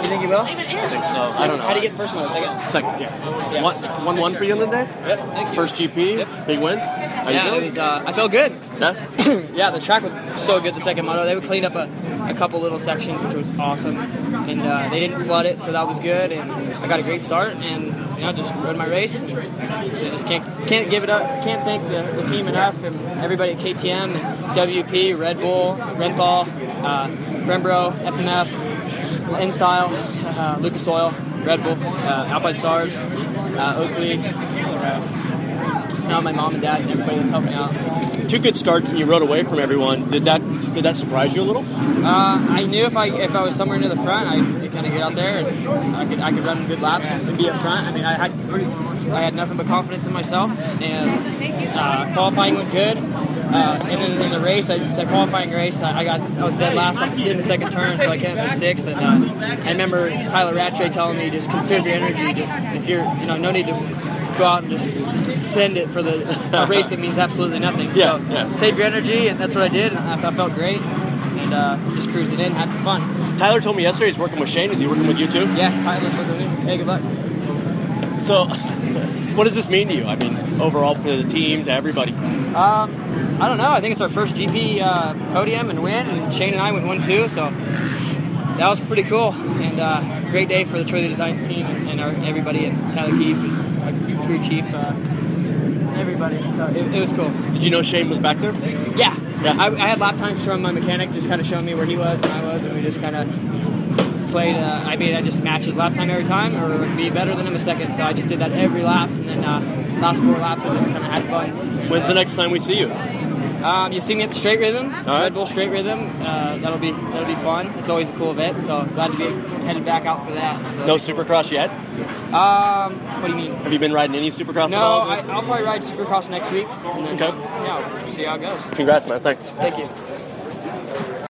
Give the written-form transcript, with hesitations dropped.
You think he will? I think so. I don't know. How do you get first moto? Second? Second, yeah. Yeah. 1-1 for you on the day? Yep. Thank you. First GP, Yep. big win. How you Yeah, feeling? it was. I felt good. Yeah? Yeah, the track was so good the second moto. They would clean up a couple little sections, which was awesome, and they didn't flood it, so that was good. And I got a great start, and just rode my race. And I just can't give it up. Can't thank the team enough, and everybody at KTM, and WP, Red Bull, Renthal, Brembro, FMF, InStyle, Lucas Oil, Red Bull, Alpine Stars, Oakley. My mom and dad and everybody that's helping out. 2 good starts and you rode away from everyone. Did that surprise you a little? I knew if I was somewhere near the front, I kind of get out there and I could run good laps and be up front. I mean, I had nothing but confidence in myself, and qualifying went good. And then in the race, the qualifying race, I was dead last in the second turn, so I came up to 6th. And I remember Tyler Rattray telling me, just conserve your energy. Just if you're, no need to go out and just send it for a race that means absolutely nothing. Yeah. Save your energy, and that's what I did. And I felt great, and just cruised it in, had some fun. Tyler told me yesterday he's working with Shane. Is he working with you too? Yeah, Tyler's working with me. Hey, good luck. So, what does this mean to you? I mean, overall for the team, to everybody? I don't know. I think it's our first GP podium and win, and Shane and I went 1-2, so that was pretty cool. And great day for the Troy Designs team and everybody at Tyler Keefe, and our crew chief, everybody. So it was cool. Did you know Shane was back there? Yeah. Yeah. I had lap times from my mechanic, just kind of showing me where he was and I was, and we just kind of played. I just matched his lap time every time, or be better than him a second. So I just did that every lap, and then last 4 laps I just kind of had fun. When's the next time we see you? You see me at the Straight Rhythm, right. Red Bull Straight Rhythm. That'll be fun. It's always a cool event, so glad to be headed back out for that. So No Supercross yet? What do you mean? Have you been riding any Supercross at No, all? I'll probably ride Supercross next week. And then, Okay. Yeah, we'll see how it goes. Congrats, man. Thanks. Thank you.